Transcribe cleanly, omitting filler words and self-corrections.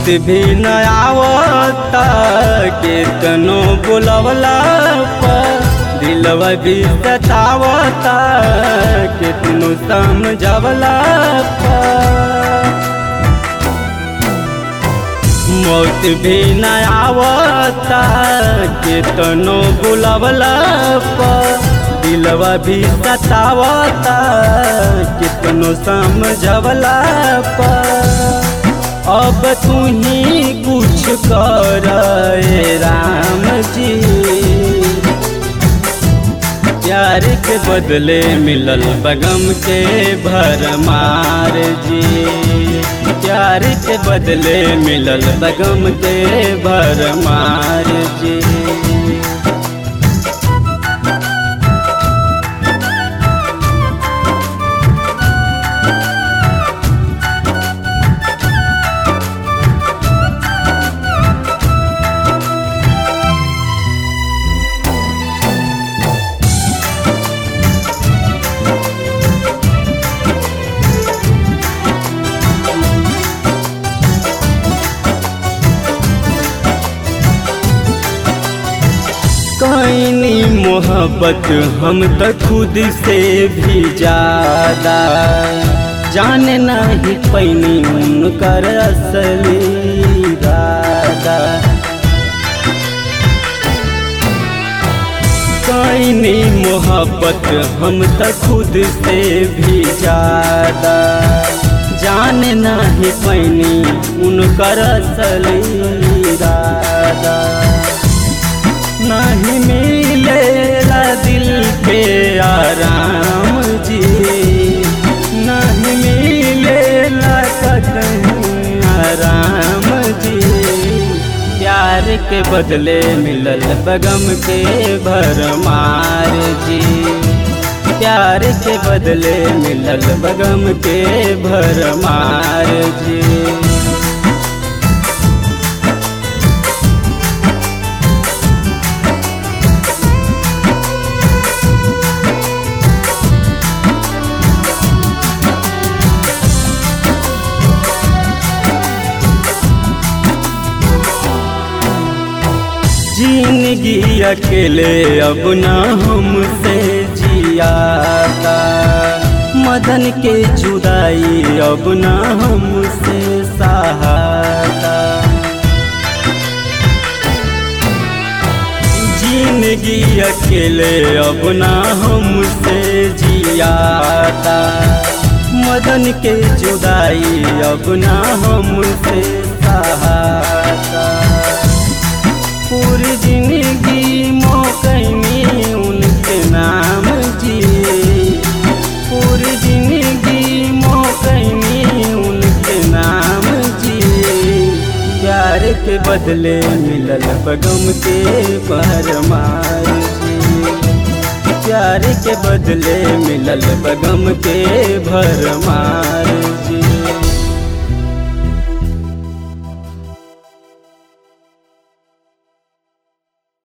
मौत भी न आवता केतनो बुलवला पर दिलवा भी सतावता केतनो समझवला पर मौत भी न आवता केतनो बुलवला पर दिलवा भी सतावता कितनो समझवला पर अब तू ही कुछ कर राम जी। प्यार के बदले मिलल बगम के भरमार जी। प्यार के बदले मिलल बगम के भरमार जी। कईनी मोहब्बत हम तो खुद से भी ज्यादा जाने नहीं पैनी उनकर असली इरादा। कईनी मोहब्बत हम तो खुद से भी ज्यादा जाने नहीं पैनी उनकर असली इरादा। नहीं मिलेला दिल पे आराम जी। नहीं मिलेला कहीं आराम जी। प्यार के बदले मिलल बगम के भरमार जी। प्यार के बदले मिलल बगम के भरमार जी। जिंदगी अकेले अब न हमसे जियाता मदन के जुदाई अब न हमसे सहाता। जिंदगी अकेले अब न हमसे जियाता मदन के जुदाई अब न हमसे सहाता। पूरी जिंदगी मोकनी उनके नाम जी। पूरी जिंदगी मोकनी उनके नाम जी। प्यार के बदले मिलल बगम के भरमार जी। प्यार के बदले मिलल बगम के भरमार।